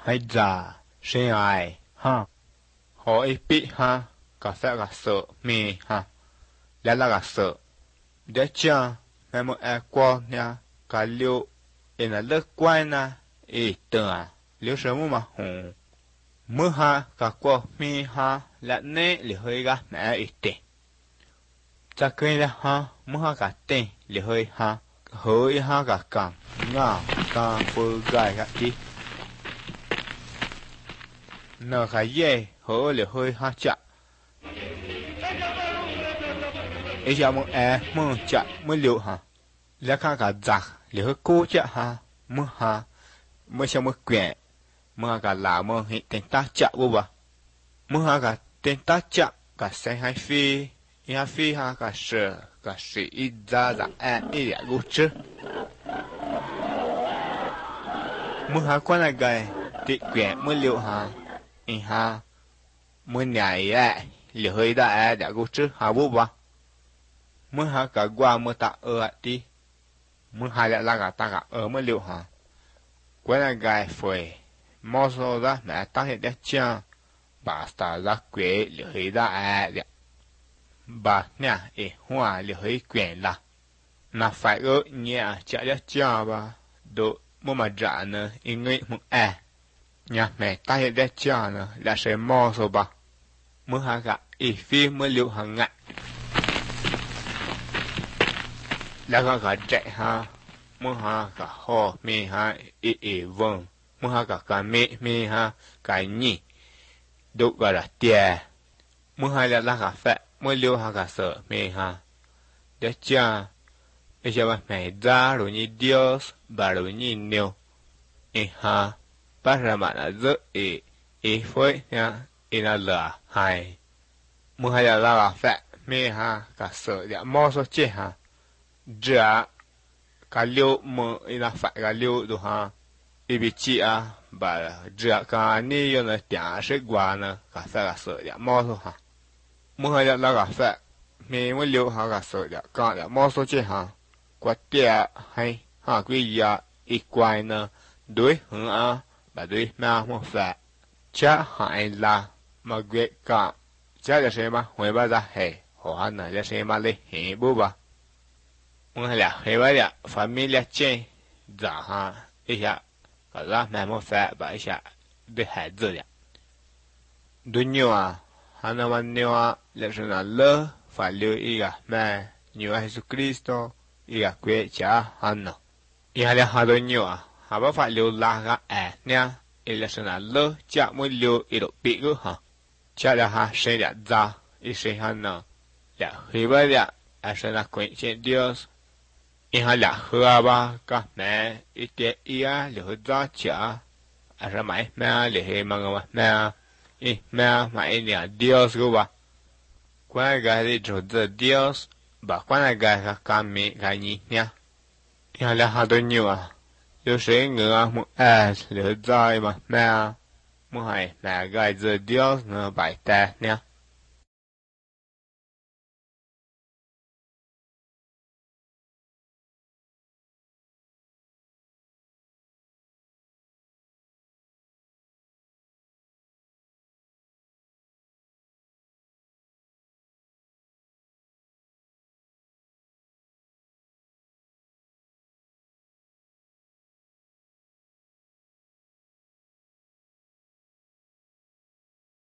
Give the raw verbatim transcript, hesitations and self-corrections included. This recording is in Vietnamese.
hay già sinh ai ha họ ít bị ha cả phải cả sợ mi ha lẽ là cả sợ để cho mẹ một ai qua nha cả liu in là lớp quay na ít tưởng liu sớm mà hùng mưa ha cả qua mi ha lẽ nè liu hơi gà mẹ ít tiền chắc cái là ha mưa ha cả tiền liu hơi ha hơi ha cả càng ngà càng phơi gai cả đi nở cái gì hơi liu hơi ha chạ ấy giờ mưa e mưa chạ mưa liu ha lẽ cả cả giặc liu hơi cố chạ ha mưa ha mưa sao mưa quyện mưa cả là mưa hiện tên ta chạ vô ba mưa cả tên ta chạ cả xe hai phi ya phi ha cả sợ cả sự ít ra ra e ít ya gút chứ mưa ha quan là gai tị quyện mưa liu ha in ha mưa nhảy e liu hơi đã e đã gút chứ ha vô ba mưa ha cả qua mưa ta ở đi mưa hai lại là cả ta cả ở mưa liu ha quan là gai phơi mò số ra mẹ ta hiện đã chưa bà ta ra quế liu hơi đã e đã bà nè ê hoa liu hơi quyển là na phải ơ nhẹ chả đã chưa ba độ mua mà trả nữa in nghĩ một e nhà mẹ ta hiện đã chưa nữa là sẽ mò số ba mưa ha cả ê phi mưa liu hàng ngại là cả cả chạy ha mưa ha cả ho mi ha ê ê vâng mưa ha cả cả mi mi ha cái nhỉ độ gọi là tiền mưa ha là là cả phệ mưa liu ha cả sợ mi ha để cha bây giờ mà mẹ ra rồi như Dios bà rồi như nhiều ê ha bắt ra mà là rất ê ê phơi nha ê là lửa hai mưa ha là là cả phệ mi ha cả sợ để mò số chết ha giờ cả liu mưa ê là phải cả liu đồ ha ê bị chi à bà giờ cả ni yo là tiếng sẽ qua nữa cả phải cả sợ để mò số ha mưa ha là là cả phệ mi mưa liu ha cả sợ để cả để mò số chết ha quá tiệt hay ha quý giờ ít quay nữa đối hướng à bà đối mà một phệ chả hay là mà quyết cả chả là xem mà hồi ba ra hè họ nữa là xem mà lấy hè bố ba mưa là hè ba là family chain giờ ha ý là cả ra mà một phệ bà ý là đối孩子的đối nhiều à hắn là nhiều à là sự là lỡ phải lưu ý à mà nhiều Jesus Christo ý là quê cha hắn nữa ý là họ đối nhiều à họ bắt phải lưu là cái à nha ý là sự là lỡ cha mới lưu ý độ bị cứ hả cha là họ sẽ đặt ra ý sẽ hắn nữa là khi bây giờ à sẽ là quên trên Dios ý là là hứa ba các mẹ ý tiết ý à lưu ra cha à sẽ mãi mẹ lưu mà ngờ mẹ ý mẹ mãi là Dios cơ ba quan cái gì chỗ the Dios bà quan cái cái cam mi cái gì nha ý là họ đối nhiều à有谁我们爱留在嘛？那么还那个这 Dios 呢摆在呢？